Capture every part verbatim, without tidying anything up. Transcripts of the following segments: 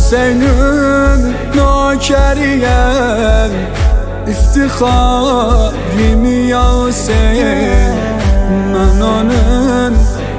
Hüseyin'in nökeriyem, iftiharım ya Hüseyin. Ben onun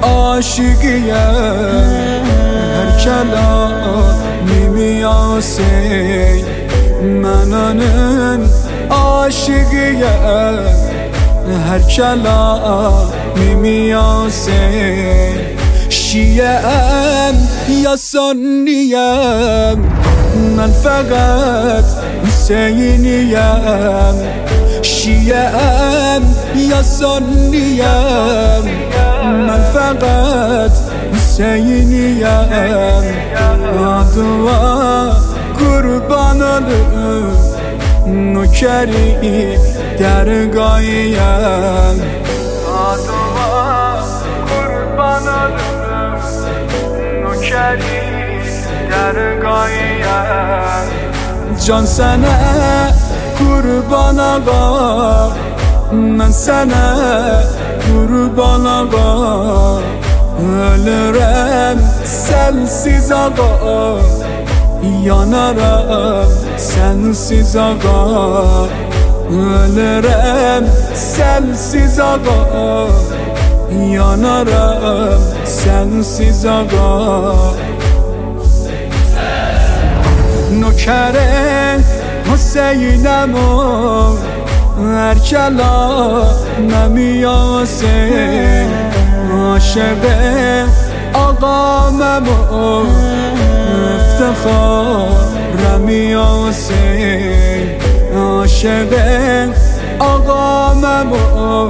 aşıkıyım, her kelamim ya Hüseyin. Ben onun aşıkıyım, her kelamim ya Hüseyin. Şiye'm ya Sunniyem, ben fakat Hüseyin'iyem. Şiye'm ya Sunniyem, ben fakat Hüseyin'iyem. Adıma kurban olur, nökeri dergâhiyem. Adıma kurban olur, nökeri dergâhiyem. Can sana kurban ağa, ben sana kurban ağa. Ölürüm sensiz ağa, yanarım sensiz ağa. Ölürüm sensiz ağa, yanarım sensiz ağa. Nökere Hüseyin'em o, her kelamem ya Hüseyin. Aşık ağamem o, iftiharım ya Hüseyin. Aşık ağamem o,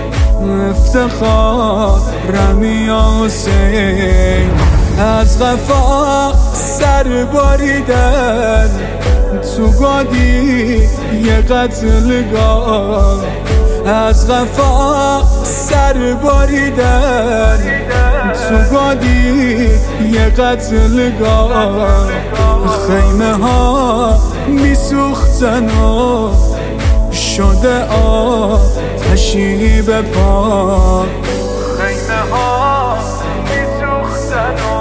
iftiharım ya Hüseyin. از غفا سر باریدن تو گادی یه قتلگاه. از غفا سر باریدن تو گادی یه قتلگاه. خیمه ها می سوختن و شده آتشی به پا. خیمه ها می سوختن و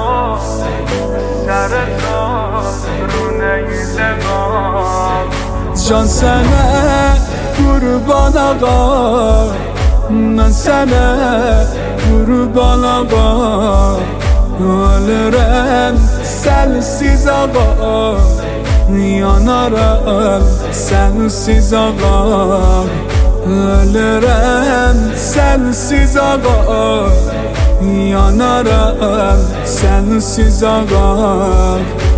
Can sana kurban ağa, ben sana kurban ağa. Ölürüm sensiz ağa, yanarım sensiz ağa. Ölürüm sensiz ağa, yanarım sensiz ağa.